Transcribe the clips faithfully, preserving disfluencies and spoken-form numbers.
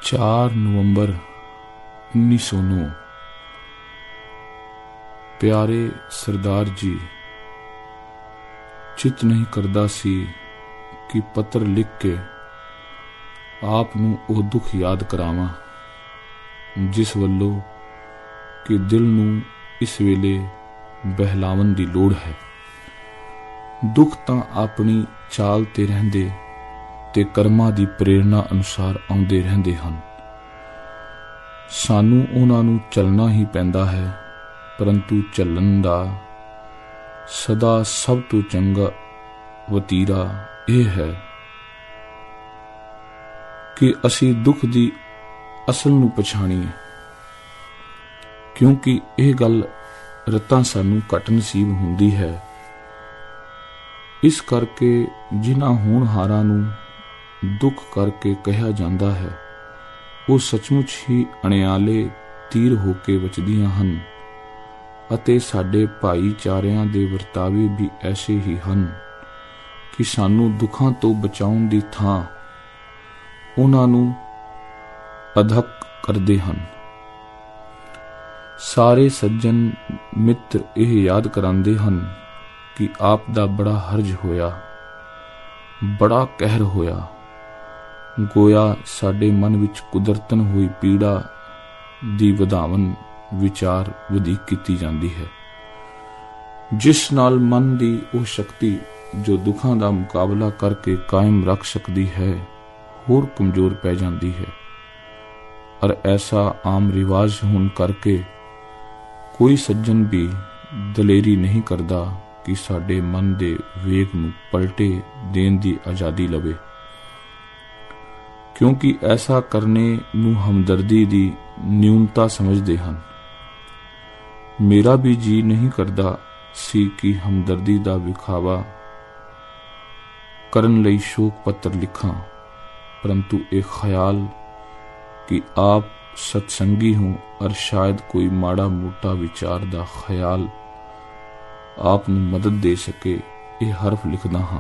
ਚਾਰ ਨਵੰਬਰ ਉੱਨੀ ਸੌ ਨੌ। ਪਿਆਰੇ ਸਰਦਾਰ ਜੀ, ਚਿੱਤ ਨਹੀਂ ਕਰਦਾ ਸੀ ਕਿ ਪੱਤਰ ਲਿਖ ਕੇ ਆਪ ਨੂੰ ਉਹ ਦੁੱਖ ਯਾਦ ਕਰਾਵਾਂ ਜਿਸ ਵੱਲੋਂ ਕਿ ਦਿਲ ਨੂੰ ਇਸ ਵੇਲੇ ਬਹਿਲਾਵਨ ਦੀ ਲੋੜ ਹੈ। ਦੁੱਖ ਤਾਂ ਆਪਣੀ ਚਾਲ ਤੇ ਰਹਿੰਦੇ ਤੇ ਕਰਮਾਂ ਦੀ ਪ੍ਰੇਰਣਾ ਅਨੁਸਾਰ ਆਉਂਦੇ ਰਹਿੰਦੇ ਹਨ। ਸਾਨੂੰ ਉਹਨਾਂ ਨੂੰ ਚੱਲਣਾ ਹੀ ਪੈਂਦਾ ਹੈ, ਪਰੰਤੂ ਚੱਲਣ ਦਾ ਸਦਾ ਸਭ ਤੋਂ ਚੰਗਾ ਵਤੀਰਾ ਇਹ ਹੈ ਕਿ ਅਸੀਂ ਦੁੱਖ ਦੀ ਅਸਲ ਨੂੰ ਪਛਾਣੀਏ, ਕਿਉਂਕਿ ਇਹ ਗੱਲ ਰਤਾਂ ਸਾਨੂੰ ਘੱਟ ਨਸੀਬ ਹੁੰਦੀ ਹੈ। ਇਸ ਕਰਕੇ ਜਿਨ੍ਹਾਂ ਹੋਣਹਾਰਾਂ ਨੂੰ ਦੁੱਖ ਕਰਕੇ ਕਿਹਾ ਜਾਂਦਾ ਹੈ, ਉਹ ਸੱਚਮੁੱਚ ਹੀ ਅਣਿਆਲੇ ਤੀਰ ਹੋ ਕੇ ਵੱਜਦੀਆਂ ਹਨ ਅਤੇ ਸਾਡੇ ਭਾਈਚਾਰਿਆਂ ਦੇ ਵਰਤਾਵੇ ਵੀ ਐਸੇ ਹੀ ਹਨ ਕਿ ਸਾਨੂੰ ਦੁੱਖਾਂ ਤੋਂ ਬਚਾਉਣ ਦੀ ਥਾਂ ਉਹਨਾਂ ਨੂੰ ਅਧੱਕ ਕਰਦੇ ਹਨ। ਸਾਰੇ ਸੱਜਣ ਮਿੱਤਰ ਇਹ ਯਾਦ ਕਰਾਉਂਦੇ ਹਨ ਕਿ ਆਪ ਦਾ ਬੜਾ ਹਰਜ ਹੋਇਆ, ਬੜਾ ਕਹਿਰ ਹੋਇਆ। ਗੋਇਆ ਸਾਡੇ ਮਨ ਵਿੱਚ ਕੁਦਰਤਨ ਹੋਈ ਪੀੜਾ ਦੀ ਵਧਾਵਨ ਵਿਚਾਰ ਵਧੀਕ ਕੀਤੀ ਜਾਂਦੀ ਹੈ, ਜਿਸ ਨਾਲ ਮਨ ਦੀ ਉਹ ਸ਼ਕਤੀ ਜੋ ਦੁੱਖਾਂ ਦਾ ਮੁਕਾਬਲਾ ਕਰਕੇ ਕਾਇਮ ਰੱਖ ਸਕਦੀ ਹੈ, ਹੋਰ ਕਮਜ਼ੋਰ ਪੈ ਜਾਂਦੀ ਹੈ। ਔਰ ਐਸਾ ਆਮ ਰਿਵਾਜ ਹੋਣ ਕਰਕੇ ਕੋਈ ਸੱਜਣ ਵੀ ਦਲੇਰੀ ਨਹੀਂ ਕਰਦਾ ਕਿ ਸਾਡੇ ਮਨ ਦੇ ਵੇਗ ਨੂੰ ਪਲਟੇ ਦੇਣ ਦੀ ਆਜ਼ਾਦੀ ਲਵੇ, ਕਿਉਂਕਿ ਐਸਾ ਕਰਨੇ ਨੂੰ ਹਮਦਰਦੀ ਦੀ ਨਿਊਨਤਾ ਸਮਝਦੇ ਹਨ। ਮੇਰਾ ਵੀ ਜੀ ਨਹੀਂ ਕਰਦਾ ਸੀ ਕਿ ਹਮਦਰਦੀ ਦਾ ਵਿਖਾਵਾ ਕਰਨ ਲਈ ਸ਼ੋਕ ਪੱਤਰ ਲਿਖਾਂ, ਪਰੰਤੂ ਇਹ ਖਿਆਲ ਕਿ ਆਪ ਸਤਸੰਗੀ ਹੋ ਔਰ ਸ਼ਾਇਦ ਕੋਈ ਮਾੜਾ ਮੋਟਾ ਵਿਚਾਰ ਦਾ ਖਿਆਲ ਆਪ ਨੂੰ ਮਦਦ ਦੇ ਸਕੇ, ਇਹ ਹਰਫ ਲਿਖਦਾ ਹਾਂ।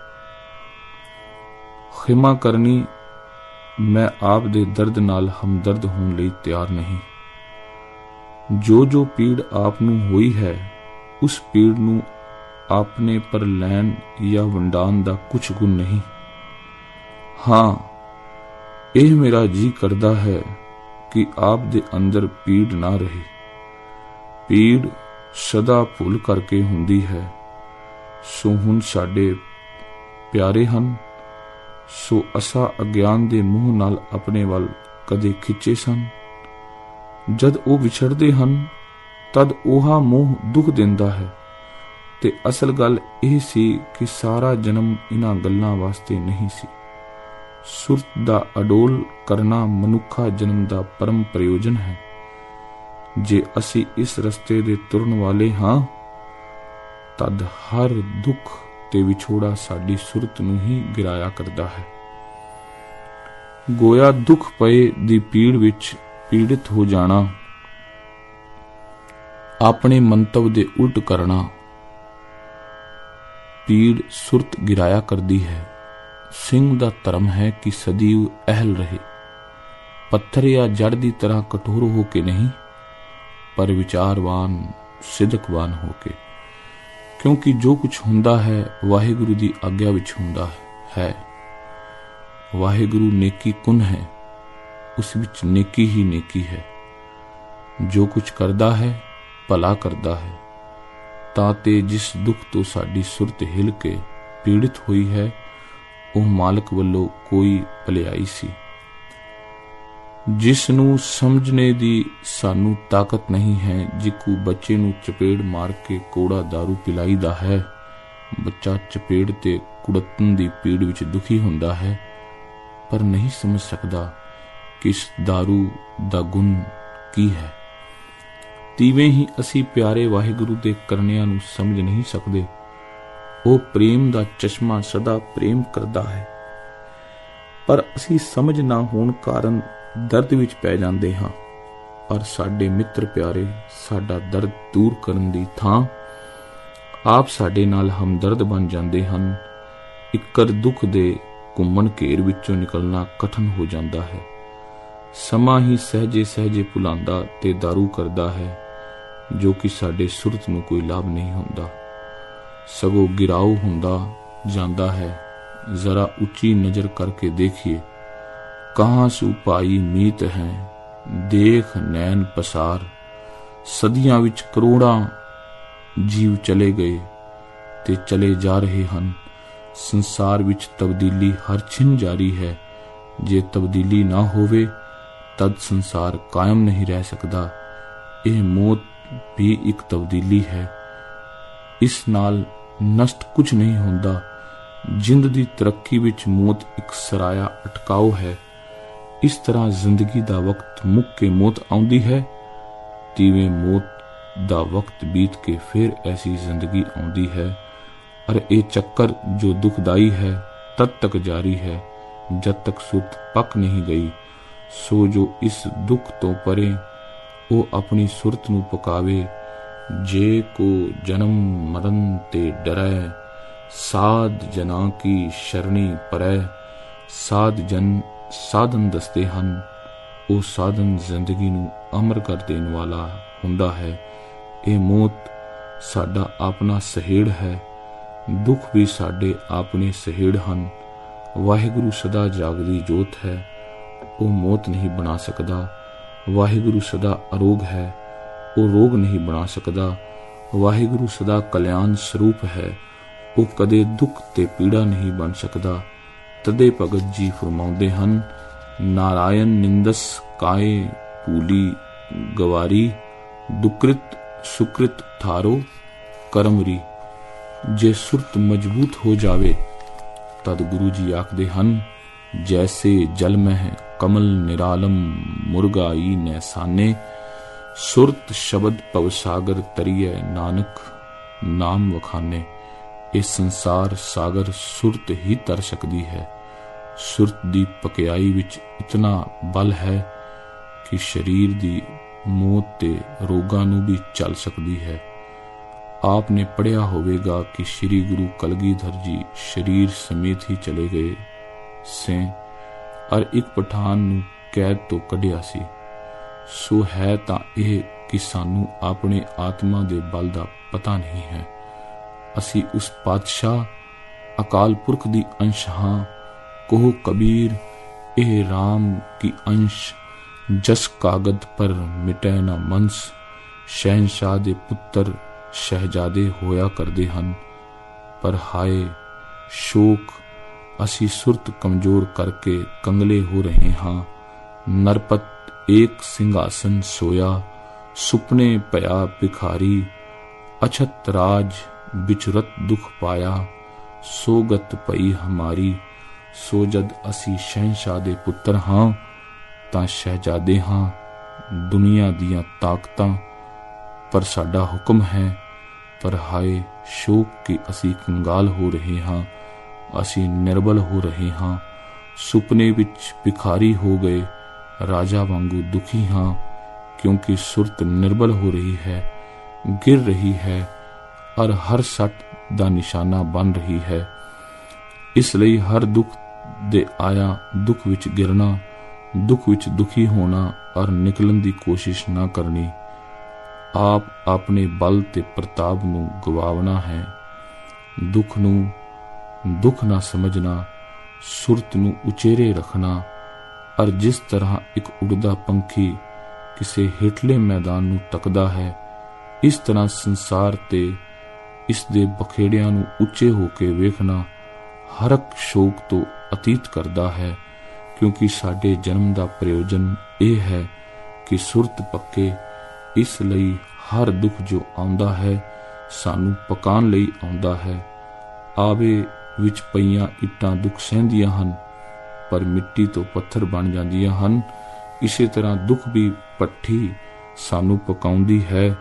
ਖਿਮਾ ਕਰਨੀ, ਮੈਂ ਆਪ ਦੇ ਦਰਦ ਨਾਲ ਹਮਦਰਦ ਹੋਣ ਲਈ ਤਿਆਰ ਨਹੀਂ। ਜੋ ਜੋ ਪੀੜ ਆਪ ਨੂੰ ਹੋਈ ਹੈ, ਉਸ ਪੀੜ ਨੂੰ ਆਪਣੇ ਪਰ ਲੈਣ ਜਾਂ ਵੰਡਾਣ ਦਾ ਕੁਛ ਗੁਣ ਨਹੀਂ। ਹਾਂ, ਇਹ ਮੇਰਾ ਜੀ ਕਰਦਾ ਹੈ ਕਿ ਆਪ ਦੇ ਅੰਦਰ ਪੀੜ ਨਾ ਰਹੇ। ਪੀੜ ਸਦਾ ਭੁੱਲ ਕਰਕੇ ਹੁੰਦੀ ਹੈ। ਸੋ ਹੁਣ ਸਾਡੇ ਪਿਆਰੇ ਹਨ, ਸੋ ਅਸਾਂ ਅਗਿਆਨ ਦੇ ਮੂੰਹ ਨਾਲ ਆਪਣੇ ਵੱਲ ਕਦੇ ਖਿੱਚੇ ਸਨ। ਜਦ ਉਹ ਵਿਛੜਦੇ ਹਨ ਤਦ ਉਹ ਮੋਹ ਦੁੱਖ ਦਿੰਦਾ ਹੈ, ਤੇ ਅਸਲ ਗੱਲ ਇਹ ਸੀ ਕਿ ਸਾਰਾ ਜਨਮ ਇਹਨਾਂ ਗੱਲਾਂ ਵਾਸਤੇ ਨਹੀਂ ਸੀ। ਸੁਰਤ ਦਾ ਅਡੋਲ ਕਰਨਾ ਮਨੁੱਖਾ ਜਨਮ ਦਾ ਪਰਮ ਪ੍ਰਯੋਜਨ ਹੈ। ਜੇ ਅਸੀਂ ਇਸ ਰਸਤੇ ਦੇ ਤੁਰਨ ਵਾਲੇ ਹਾਂ, ਤਦ ਹਰ ਦੁੱਖ ਤੇ ਵਿਛੋੜਾ ਸਾਡੀ ਸੁਰਤ ਨੂੰ ਹੀ ਗਿਰਾਇਆ ਕਰਦਾ ਹੈ। ਗੋਇਆ ਦੁੱਖ ਪਏ ਦੀ ਪੀੜ ਵਿੱਚ ਪੀੜਿਤ ਹੋ ਜਾਣਾ, ਆਪਣੇ ਮੰਤਵ ਦੇ ਉਲਟ ਕਰਨਾ, ਪੀੜ ਸੁਰਤ ਗਿਰਾਇਆ ਕਰਦੀ ਹੈ। ਸਿੰਘ ਦਾ ਧਰਮ ਹੈ ਕਿ ਸਦੀਵ ਅਹਲ ਰਹੇ, ਪੱਥਰ ਜਾਂ ਜੜ ਦੀ ਤਰ੍ਹਾਂ ਕਠੋਰ ਹੋ ਕੇ ਨਹੀਂ, ਪਰ ਵਿਚਾਰਵਾਨ ਸਿਦਕਵਾਨ ਹੋ ਕੇ, ਕਿਉਂਕਿ ਜੋ ਕੁਝ ਹੁੰਦਾ ਹੈ ਵਾਹਿਗੁਰੂ ਦੀ ਆਗਿਆ ਵਿੱਚ ਹੁੰਦਾ ਹੈ। ਵਾਹਿਗੁਰੂ ਨੇਕੀ ਕੁਨ ਹੈ, ਉਸ ਵਿੱਚ ਨੇਕੀ ਹੀ ਨੇਕੀ ਹੈ। ਜੋ ਕੁਝ ਕਰਦਾ ਹੈ ਭਲਾ ਕਰਦਾ ਹੈ। ਤਾਂ ਤੇ ਜਿਸ ਦੁੱਖ ਤੋਂ ਸਾਡੀ ਸੁਰਤ ਹਿਲ ਕੇ ਪੀੜਿਤ ਹੋਈ ਹੈ, ਉਹ ਮਾਲਕ ਵੱਲੋਂ ਕੋਈ ਭਲਾਈ ਸੀ, ਜਿਸ ਨੂੰ ਸਮਝਣੇ ਦੀ ਸਾਨੂੰ ਤਾਕਤ ਨਹੀਂ ਹੈ। ਜਿਕੂ ਬੱਚੇ ਨੂੰ ਚਪੇੜ ਮਾਰ ਕੇ ਕੋੜਾ ਦਾਰੂ ਪਿਲਾਈਦਾ ਹੈ, ਬੱਚਾ ਚਪੇੜ ਤੇ ਕੁੜੱਤਣ ਦੀ ਪੀੜ ਵਿੱਚ ਦੁਖੀ ਹੁੰਦਾ ਹੈ, ਪਰ ਨਹੀਂ ਸਮਝ ਸਕਦਾ ਕਿ ਇਸ ਦਾਰੂ ਦਾ ਗੁਣ ਕੀ ਹੈ। ਤੀਵੇਂ ਹੀ ਅਸੀਂ ਪਿਆਰੇ ਵਾਹਿਗੁਰੂ ਦੇ ਕਰਨਿਆਂ ਨੂੰ ਸਮਝ ਨਹੀਂ ਸਕਦੇ। ਉਹ ਪ੍ਰੇਮ ਦਾ ਚਸ਼ਮਾ ਸਦਾ ਪ੍ਰੇਮ ਕਰਦਾ ਹੈ, ਪਰ ਅਸੀਂ ਸਮਝ ਨਾ ਹੋਣ ਕਾਰਨ ਦਰਦ ਵਿੱਚ ਪੈ ਜਾਂਦੇ ਹਾਂ। ਔਰ ਸਾਡੇ ਮਿੱਤਰ ਪਿਆਰੇ ਸਾਡਾ ਦਰਦ ਦੂਰ ਕਰਨ ਦੀ ਥਾਂ ਆਪ ਸਾਡੇ ਨਾਲ ਹਮਦਰਦ ਬਣ ਜਾਂਦੇ ਹਨ। ਇੱਕਰ ਦੁੱਖ ਦੇ ਘੁੰਮਣ ਘੇਰ ਵਿੱਚੋਂ ਨਿਕਲਣਾ ਕਠਨ ਹੋ ਜਾਂਦਾ ਹੈ। ਸਮਾਂ ਹੀ ਸਹਿਜੇ ਸਹਿਜੇ ਭੁਲਾਉਂਦਾ ਤੇ ਦਾਰੂ ਕਰਦਾ ਹੈ, ਜੋ ਕਿ ਸਾਡੇ ਸੁਰਤ ਨੂੰ ਕੋਈ ਲਾਭ ਨਹੀਂ ਹੁੰਦਾ, ਸਗੋਂ ਗਿਰਾਉ ਹੁੰਦਾ ਜਾਂਦਾ ਹੈ। ਜ਼ਰਾ ਉੱਚੀ ਨਜ਼ਰ ਕਰਕੇ ਦੇਖੀਏ, ਕਹਾਂ ਸੂ ਭਾਈ ਮੀਤ ਹੈ, ਦੇਖ ਨੈਣ ਪਸਾਰ। ਸਦੀਆਂ ਵਿੱਚ ਕਰੋੜਾਂ ਜੀਵ ਚਲੇ ਗਏ ਤੇ ਚਲੇ ਜਾ ਰਹੇ ਹਨ। ਸੰਸਾਰ ਵਿੱਚ ਤਬਦੀਲੀ ਹਰ ਛਿਨ ਜਾਰੀ ਹੈ। ਜੇ ਤਬਦੀਲੀ ਨਾ ਹੋਵੇ ਤਦ ਸੰਸਾਰ ਕਾਇਮ ਨਹੀਂ ਰਹਿ ਸਕਦਾ। ਇਹ ਮੌਤ ਵੀ ਇੱਕ ਤਬਦੀਲੀ ਹੈ। ਇਸ ਨਾਲ ਨਸ਼ਟ ਕੁਝ ਨਹੀਂ ਹੁੰਦਾ। ਜਿੰਦ ਦੀ ਤਰੱਕੀ ਵਿੱਚ ਮੌਤ ਇੱਕ ਸਰਾਇਆ ਅਟਕਾਓ ਹੈ। ਇਸ ਤਰ੍ਹਾਂ ਜ਼ਿੰਦਗੀ ਦਾ ਵਕਤ ਮੁੱਕ ਕੇ ਮੌਤ ਆਉਂਦੀ ਹੈ, ਤਿਵੇਂ ਮੌਤ ਦਾ ਵਕਤ ਬੀਤ ਕੇ ਫਿਰ ਐਸੀ ਜ਼ਿੰਦਗੀ ਆਉਂਦੀ ਹੈ। ਔਰ ਇਹ ਚੱਕਰ ਜੋ ਦੁਖਦਾਈ ਹੈ ਤਦ ਤੱਕ ਜਾਰੀ ਹੈ ਜਦ ਤੱਕ ਸੁਰਤ ਪੱਕ ਨਹੀਂ ਗਈ। ਸੋ ਜੋ ਇਸ ਦੁੱਖ ਤੋਂ ਪਰੇ ਉਹ ਆਪਣੀ ਸੁਰਤ ਨੂੰ ਪਕਾਵੇ। ਜੇ ਕੋ ਜਨਮ ਮਰਨ ਤੇ ਡਰੈ, ਸਾਧ ਜਨਾਂ ਕੀ ਸ਼ਰਣੀ ਪਰੈ। ਸਾਧ ਜਨ ਸਾਧਨ ਦੱਸਦੇ ਹਨ। ਉਹ ਸਾਧਨ ਜ਼ਿੰਦਗੀ ਨੂੰ ਅਮਰ ਕਰ ਦੇਣ ਵਾਲਾ ਹੁੰਦਾ ਹੈ। ਇਹ ਮੌਤ ਸਾਡਾ ਆਪਣਾ ਸਹੇੜ ਹੈ। ਦੁੱਖ ਵੀ ਸਾਡੇ ਆਪਣੇ ਸਹੇੜ ਹਨ। ਵਾਹਿਗੁਰੂ ਸਦਾ ਜਾਗਦੀ ਜੋਤ ਹੈ, ਉਹ ਮੌਤ ਨਹੀਂ ਬਣਾ ਸਕਦਾ। ਵਾਹਿਗੁਰੂ ਸਦਾ ਅਰੋਗ ਹੈ, ਉਹ ਰੋਗ ਨਹੀਂ ਬਣਾ ਸਕਦਾ। ਵਾਹਿਗੁਰੂ ਸਦਾ ਕਲਿਆਣ ਸਰੂਪ ਹੈ, ਉਹ ਕਦੇ ਦੁੱਖ ਤੇ ਪੀੜਾ ਨਹੀਂ ਬਣ ਸਕਦਾ। ਤਦੇ ਭਗਤ ਜੀ ਫਰਮਾਉਂਦੇ ਹਨ, ਨਾਰਾਇਣ ਨਿੰਦਸ ਕਾਏ ਭੂਲੀ ਗਵਾਰੀ, ਦੁਕ੍ਰਿਤ ਸੁਕ੍ਰਿਤ ਥਾਰੋ ਕਰਮਰੀ। ਜੇ ਸੁਰਤ ਮਜ਼ਬੂਤ ਹੋ ਜਾਵੇ ਤਦ ਗੁਰੂ ਜੀ ਆਖਦੇ ਹਨ, ਜੈਸੇ ਜਲ ਮਹਿ ਕਮਲ ਨਿਰਾਲਮ ਮੁਰਗਾਈ ਨੈਸਾਨੇ, ਸੁਰਤ ਸ਼ਬਦ ਭਵਸਾਗਰ ਤਰੀਐ ਨਾਨਕ ਨਾਮ ਵਖਾਨੇ। ਇਹ ਸੰਸਾਰ ਸਾਗਰ ਸੁਰਤ ਹੀ ਤਰ ਸਕਦੀ ਹੈ। ਸੁਰਤ ਦੀ ਪਕਿਆਈ ਵਿੱਚ ਇਤਨਾ ਬਲ ਹੈ ਕਿ ਸਰੀਰ ਦੀ ਮੌਤ ਤੇ ਰੋਗਾਂ ਨੂੰ ਵੀ ਚੱਲ ਸਕਦੀ ਹੈ। ਆਪ ਨੇ ਪੜ੍ਹਿਆ ਹੋਵੇਗਾ ਕਿ ਸ੍ਰੀ ਗੁਰੂ ਕਲਗੀਧਰ ਜੀ ਸਰੀਰ ਸਮੇਤ ਹੀ ਚਲੇ ਗਏ ਸੇ ਔਰ ਇੱਕ ਪਠਾਨ ਨੂੰ ਕੈਦ ਤੋਂ ਕੱਢਿਆ ਸੀ। ਸੋ ਹੈ ਤਾਂ ਇਹ ਕਿ ਸਾਨੂੰ ਆਪਣੇ ਆਤਮਾ ਦੇ ਬਲ ਦਾ ਪਤਾ ਨਹੀਂ ਹੈ। ਅਸੀਂ ਉਸ ਪਾਤਸ਼ਾਹ ਅਕਾਲ ਪੁਰਖ ਦੀ ਅੰਸ਼ ਹਾਂ। ਕਹੋ ਕਬੀਰ ਇਹ ਰਾਮ ਕੀ ਅੰਸ਼, ਜਸ ਕਾਗਦ ਪਰ ਮਿਟੈ ਨਾ ਮੰਸ। ਸ਼ਹਿਨਸ਼ਾਹ ਦੇ ਪੁੱਤਰ ਸ਼ਹਿਜ਼ਾਦੇ ਹੋਇਆ ਕਰਦੇ ਹਨ, ਪਰ ਹਾਏ ਸ਼ੋਕ, ਅਸੀਂ ਸੁਰਤ ਕਮਜ਼ੋਰ ਕਰਕੇ ਕੰਗਲੇ ਹੋ ਰਹੇ ਹਾਂ। ਨਰਪਤ ਏਕ ਸਿੰਘਾਸਨ ਸੋਇਆ, ਸੁਪਨੇ ਭਇਆ ਭਿਖਾਰੀ। ਅਛਤ ਰਾਜ ਵਿਚਰਤ ਦੁਖ ਪਾਇਆ, ਸੋਗਤ ਪਈ ਹਮਾਰੀ। ਸੋ ਜਦ ਅਸੀਂ ਸ਼ਹਿਨਸ਼ਾਹ ਦੇ ਪੁੱਤਰ ਹਾਂ ਤਾਂ ਸ਼ਹਿਜ਼ਾਦੇ ਹਾਂ। ਦੁਨੀਆ ਦੀਆਂ ਤਾਕਤਾਂ ਪਰ ਸਾਡਾ ਹੁਕਮ ਹੈ, ਪਰ ਹਾਏ ਸ਼ੋਕ ਕਿ ਅਸੀਂ ਕੰਗਾਲ ਹੋ ਰਹੇ ਹਾਂ, ਅਸੀਂ ਨਿਰਬਲ ਹੋ ਰਹੇ ਹਾਂ। ਸੁਪਨੇ ਵਿੱਚ ਭਿਖਾਰੀ ਹੋ ਗਏ, ਰਾਜਾ ਵਾਂਗੂ ਦੁਖੀ ਹਾਂ, ਕਿਉਂਕਿ ਸੁਰਤ ਨਿਰਬਲ ਹੋ ਰਹੀ ਹੈ, ਗਿਰ ਰਹੀ ਹੈ ਔਰ ਹਰ ਸੱਟ ਦਾ ਨਿਸ਼ਾਨਾ ਬਣ ਰਹੀ ਹੈ। ਇਸ ਲਈ ਹਰ ਦੁੱਖ ਦੇ ਆਇਆ ਦੁੱਖ ਵਿੱਚ ਗਿਰਨਾ, ਦੁੱਖ ਵਿੱਚ ਦੁਖੀ ਹੋਣਾ ਔਰ ਨਿਕਲਣ ਦੀ ਕੋਸ਼ਿਸ਼ ਨਾ ਕਰਨੀ। ਆਪ ਆਪਣੇ ਬਲ ਤੇ ਪ੍ਰਤਾਪ ਨੂੰ ਗਵਾਉਣਾ ਹੈ। ਦੁੱਖ ਨੂੰ ਦੁੱਖ ਨਾ ਸਮਝਣਾ, ਸੁਰਤ ਨੂੰ ਉਚੇਰੇ ਰੱਖਣਾ। ਔਰ ਜਿਸ ਤਰ੍ਹਾਂ ਇੱਕ ਉੱਡਦਾ ਪੰਖੀ ਕਿਸੇ ਹੇਠਲੇ ਮੈਦਾਨ ਨੂੰ ਤੱਕਦਾ ਹੈ, ਇਸ ਤਰ੍ਹਾਂ ਸੰਸਾਰ ਤੇ ਇਸ ਦੇ ਬਖੇੜਿਆਂ ਨੂੰ ਉੱਚੇ ਹੋ ਕੇ ਵੇਖਣਾ ਹਰਕ ਸ਼ੋਕ ਤੋਂ ਅਤੀਤ ਕਰਦਾ ਹੈ। ਕਿਉਂਕਿ ਸਾਡੇ ਜਨਮ ਦਾ ਪ੍ਰਯੋਜਨ ਇਹ ਹੈ ਕਿ ਸੁਰਤ ਪੱਕੇ। ਇਸ ਲਈ ਹਰ ਦੁੱਖ ਜੋ ਆਉਂਦਾ ਹੈ ਸਾਨੂੰ ਪਕਾਉਣ ਲਈ ਆਉਂਦਾ ਹੈ। ਆਵੇ ਵਿੱਚ ਪਈਆਂ ਇੱਟਾਂ ਦੁੱਖ ਸਹਿੰਦੀਆਂ ਹਨ, ਪਰ ਮਿੱਟੀ ਤੋਂ ਪੱਥਰ ਬਣ ਜਾਂਦੀਆਂ ਹਨ। ਇਸੇ ਤਰ੍ਹਾਂ ਦੁੱਖ ਵੀ ਭੱਠੀ ਸਾਨੂੰ ਪਕਾਉਂਦੀ ਹੈ।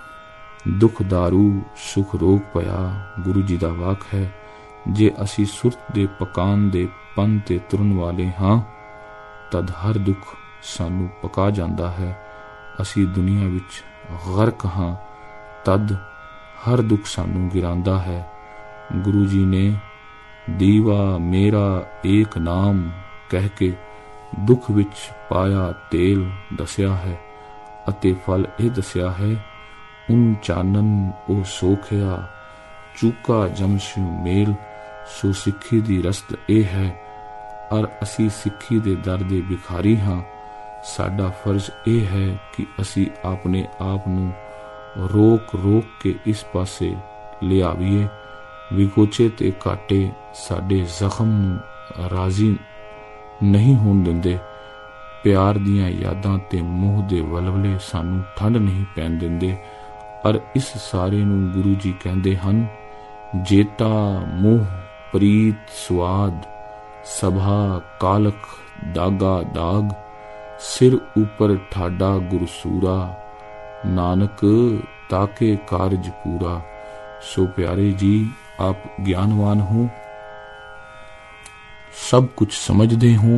ਦੁੱਖ ਦਾਰੂ ਸੁਖ ਰੋਗ ਪਿਆ, ਗੁਰੂ ਜੀ ਦਾ ਵਾਕ ਹੈ। ਜੇ ਅਸੀਂ ਸੁਰਤ ਦੇ ਪਕਾਉਣ ਦੇ ਪੰਨ ਤੇ ਤੁਰਨ ਵਾਲੇ ਹਾਂ ਤਦ ਹਰ ਦੁੱਖ ਸਾਨੂੰ ਪਕਾ ਜਾਂਦਾ ਹੈ। ਅਸੀਂ ਦੁਨੀਆ ਵਿੱਚ ਗਰਕ ਹਾਂ ਤਦ ਹਰ ਦੁੱਖ ਸਾਨੂੰ ਗਿਰਾਉਂਦਾ ਹੈ। ਗੁਰੂ ਜੀ ਨੇ ਦੀਵਾ ਮੇਰਾ ਏਕ ਨਾਮ ਕਹਿ ਕੇ ਦੁੱਖ ਵਿੱਚ ਪਾਇਆ ਤੇਲ ਦੱਸਿਆ ਹੈ ਅਤੇ ਫਲ ਇਹ ਦੱਸਿਆ ਹੈ। ਉਨ ਚਾਨਣ ਉਹ ਸੋਖਿਆ ਚੂਕਾ ਜਮਸ਼ੂ ਮੇਲ। ਸੋ ਸਿੱਖੀ ਦੀ ਰਸਤ ਇਹ ਹੈ, ਅਰ ਅਸੀਂ ਸਿੱਖੀ ਦੇ ਦਰ ਦੇ ਭਿਖਾਰੀ ਹਾਂ। ਸਾਡਾ ਫਰਜ਼ ਇਹ ਹੈ ਕਿ ਅਸੀਂ ਆਪਣੇ ਆਪ ਨੂੰ ਰੋਕ ਰੋਕ ਕੇ ਇਸ ਪਾਸੇ ਲਿਆਵੀਏ। ਵਿਗੋਚੇ ਤੇ ਘਾਟੇ ਸਾਡੇ ਜ਼ਖਮ ਨੂੰ ਰਾਜ਼ੀ ਨਹੀਂ ਹੋਣ ਦਿੰਦੇ। ਪਿਆਰ ਦੀਆਂ ਯਾਦਾਂ ਤੇ ਮੋਹ ਦੇ ਵਲਵਲੇ ਸਾਨੂੰ ਠੰਡ ਨਹੀਂ ਪੈਣ ਦਿੰਦੇ। ਅਰ ਇਸ ਸਾਰੇ ਨੂੰ ਗੁਰੂ ਜੀ ਕਹਿੰਦੇ ਹਨ, ਜੇਤਾ ਮੋਹ ਪ੍ਰੀਤ ਸਵਾਦ ਸਭਾ ਕਾਲਖ ਦਾਗਾ ਦਾਗ। ਸਿਰ ਉਪਰ ਠਾਡਾ ਗੁਰਸੂਰਾ ਨਾਨਕ ਤਾਕੇ ਕਾਰਜ ਪੂਰਾ। ਸੋ ਪਿਆਰੇ ਜੀ, आप ज्ञानवान हो, सब कुछ समझते हो।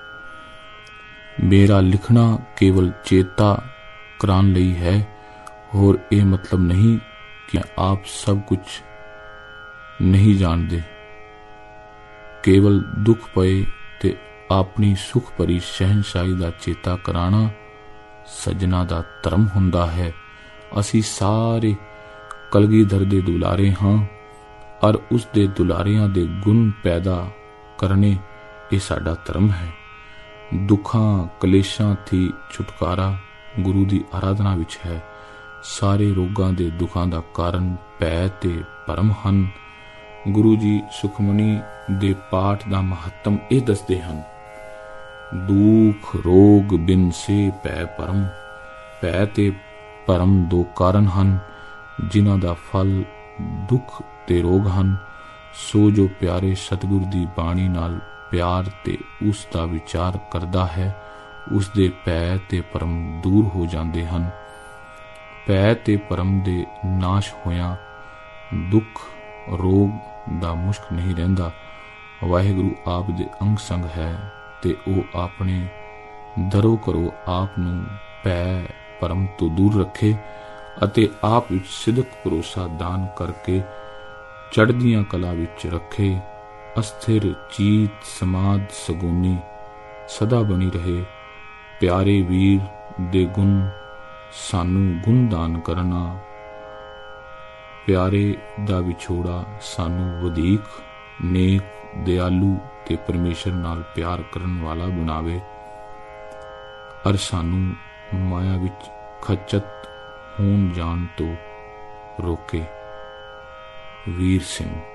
मेरा लिखना केवल चेता करान लई है, और ये मतलब नहीं कि आप सब कुछ नहीं जानते। केवल दुख पए ते अपनी सुख भरी शहनशाही दा चेता कराना सजना दा धर्म हुंदा है। असी सारे कलगीधर दे दुलारे हाँ, और उस दे दुलारियां दे गुण पैदा करने ये साडा धर्म है। दुखां कलेशां थी छुटकारा गुरु दी आराधना विच है। सारे रोगां दे दुखां दा कारण भै ते भरम हन। गुरु जी सुखमनी दे पाठ दा महत्तम ये दसदे हन, दुख रोग बिन से भै भरम। भै ते भरम दो कारण हन जिन्हां दा फल दुख ते रोग हन। सो जो प्यारे सतगुर दी बाणी नाल प्यार ते उस दा विचार करदा है, उस दे भै ते भरम दूर हो जांदे हन। भै ते भरम दे नाश होया दुख रोग दा मुश्क नहीं रहिंदा। वाहिगुरु आप दे अंग संग है ते ओ अपने दरो करो आप नूं भै भरम तो दूर रखे ਅਤੇ ਆਪ ਵਿੱਚ ਸਿਦਕ ਭਰੋਸਾ ਦਾਨ ਕਰਕੇ ਚੜ੍ਹਦੀਆਂ ਕਲਾ ਵਿੱਚ ਰੱਖੇ। ਅਸਥਿਰ ਚੀਤ ਸਮਾਧ ਸਗੁਨੀ ਸਦਾ ਬਣੀ ਰਹੇ। ਪਿਆਰੇ ਵੀਰ ਦੇ ਗੁਣ ਸਾਨੂੰ ਗੁਣ ਦਾਨ ਕਰਨਾ। ਪਿਆਰੇ ਦਾ ਵਿਛੋੜਾ ਸਾਨੂੰ ਵਧੀਕ ਨੇਕ ਦਿਆਲੂ ਤੇ ਪਰਮੇਸ਼ਰ ਨਾਲ ਪਿਆਰ ਕਰਨ ਵਾਲਾ ਬਣਾਵੇ, ਅਰ ਸਾਨੂੰ ਮਾਇਆ ਵਿੱਚ ਖਚਤ ਹੋਣ ਜਾਣ ਤੋਂ ਰੋਕੇ। ਵੀਰ ਸਿੰਘ।